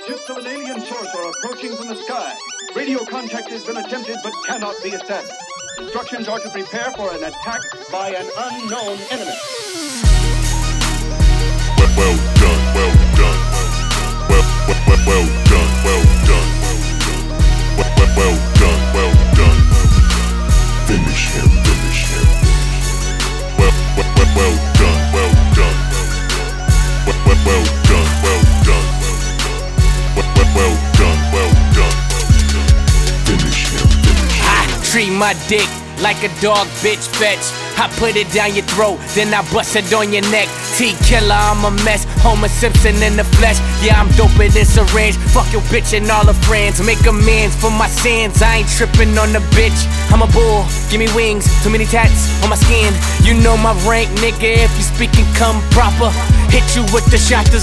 Ships of an alien source are approaching from the sky. Radio contact has been attempted but cannot be established. Instructions are to prepare for an attack by an unknown enemy. Well done, well done. Well done, well done. Well done, well done. Finish him, finish him. Well done, well done. Well done, well done. Well done, well done. Finish him, finish him. I treat my dick like a dog, bitch, fetch. I put it down your throat, then I bust it on your neck. T-killer, I'm a mess. Homer Simpson in the flesh. Yeah, I'm doper than syringe. Fuck your bitch and all her friends. Make amends for my sins. I ain't tripping on the bitch. I'm a bull, give me wings. Too many tats on my skin. You know my rank, nigga. If you speaking come proper, hit you with the shot.